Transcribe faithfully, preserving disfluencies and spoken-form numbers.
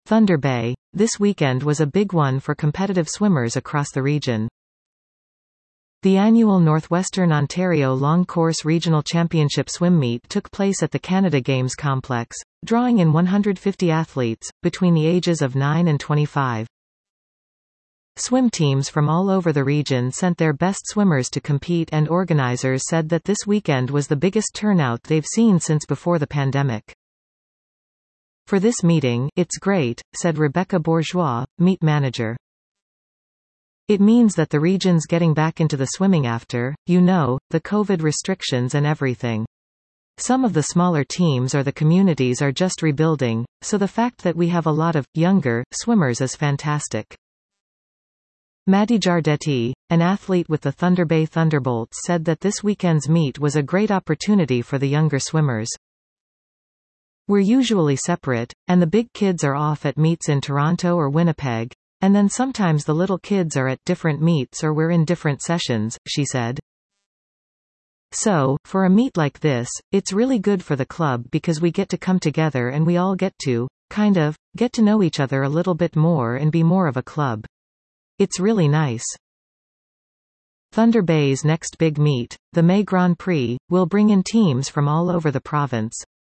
Thunder Bay. This weekend was a big one for competitive swimmers across the region. The annual Northwestern Ontario Long Course Regional Championship swim meet took place at the Canada Games complex, drawing in one hundred fifty athletes, between the ages of nine and twenty-five. Swim teams from all over the region sent their best swimmers to compete, and organizers said that this weekend was the biggest turnout they've seen since before the pandemic. For this meeting, it's great, said Rebecca Bourgeois, meet manager. It means that the region's getting back into the swimming after, you know, the COVID restrictions and everything. Some of the smaller teams or the communities are just rebuilding, so the fact that we have a lot of younger swimmers is fantastic. Maddie Jardetti, an athlete with the Thunder Bay Thunderbolts, said that this weekend's meet was a great opportunity for the younger swimmers. We're usually separate, and the big kids are off at meets in Toronto or Winnipeg, and then sometimes the little kids are at different meets or we're in different sessions, she said. So, for a meet like this, it's really good for the club because we get to come together and we all get to, kind of, get to know each other a little bit more and be more of a club. It's really nice. Thunder Bay's next big meet, the May Grand Prix, will bring in teams from all over the province.